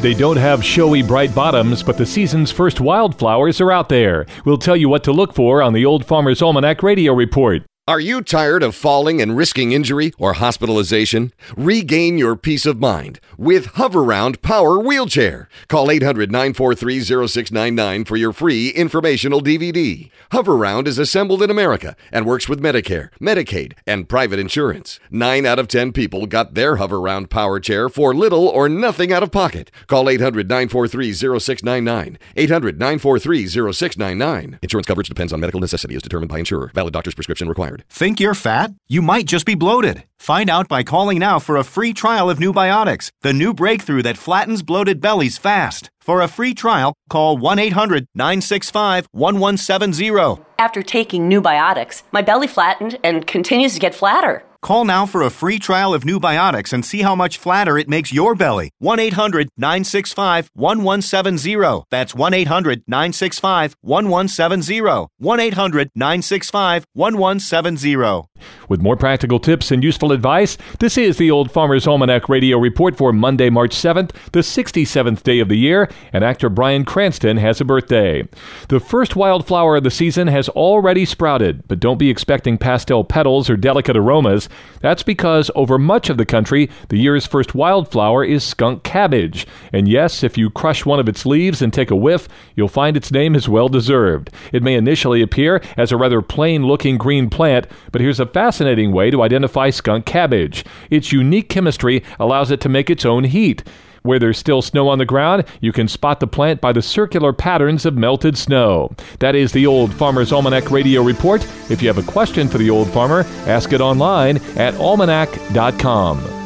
They don't have showy bright bottoms, but the season's first wildflowers are out there. We'll tell you what to look for on the Old Farmer's Almanac Radio Report. Are you tired of falling and risking injury or hospitalization? Regain your peace of mind with Hoveround Power Wheelchair. Call 800-943-0699 for your free informational DVD. Hoveround is assembled in America and works with Medicare, Medicaid, and private insurance. 9 out of 10 people got their Hoveround Power Chair for little or nothing out of pocket. Call 800-943-0699. 800-943-0699. Insurance coverage depends on medical necessity as determined by insurer. Valid doctor's prescription required. Think you're fat? You might just be bloated. Find out by calling now for a free trial of New Biotics, the new breakthrough that flattens bloated bellies fast. For a free trial, call 1-800-965-1170. After taking New Biotics, my belly flattened and continues to get flatter. Call now for a free trial of New Biotics and see how much flatter it makes your belly. 1-800-965-1170. That's 1-800-965-1170. 1-800-965-1170. With more practical tips and useful advice, this is the Old Farmer's Almanac Radio Report for Monday, March 7th, the 67th day of the year, and actor Bryan Cranston has a birthday. The first wildflower of the season has already sprouted, but don't be expecting pastel petals or delicate aromas. That's because over much of the country, the year's first wildflower is skunk cabbage. And yes, if you crush one of its leaves and take a whiff, you'll find its name is well deserved. It may initially appear as a rather plain-looking green plant, but here's a fascinating way to identify skunk cabbage. Its unique chemistry allows it to make its own heat. Where there's still snow on the ground, you can spot the plant by the circular patterns of melted snow. That is the Old Farmer's Almanac Radio Report. If you have a question for the Old Farmer, ask it online at almanac.com.